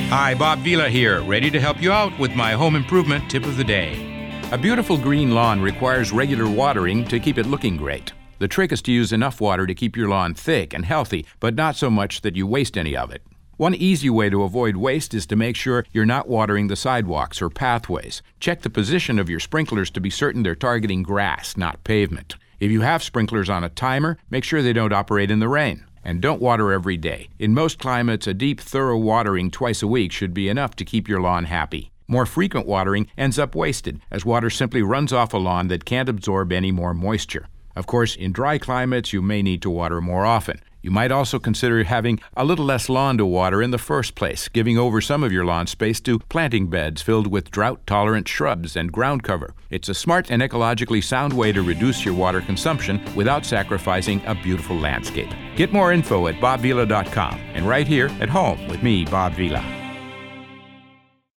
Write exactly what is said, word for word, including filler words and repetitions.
Hi, Bob Vila here, ready to help you out with my home improvement tip of the day. A beautiful green lawn requires regular watering to keep it looking great. The trick is to use enough water to keep your lawn thick and healthy, but not so much that you waste any of it. One easy way to avoid waste is to make sure you're not watering the sidewalks or pathways. Check the position of your sprinklers to be certain they're targeting grass, not pavement. If you have sprinklers on a timer, make sure they don't operate in the rain. And don't water every day. In most climates, a deep, thorough watering twice a week should be enough to keep your lawn happy. More frequent watering ends up wasted, as water simply runs off a lawn that can't absorb any more moisture. Of course, in dry climates, you may need to water more often. You might also consider having a little less lawn to water in the first place, giving over some of your lawn space to planting beds filled with drought-tolerant shrubs and ground cover. It's a smart and ecologically sound way to reduce your water consumption without sacrificing a beautiful landscape. Get more info at bob vila dot com and right here at home with me, Bob Vila.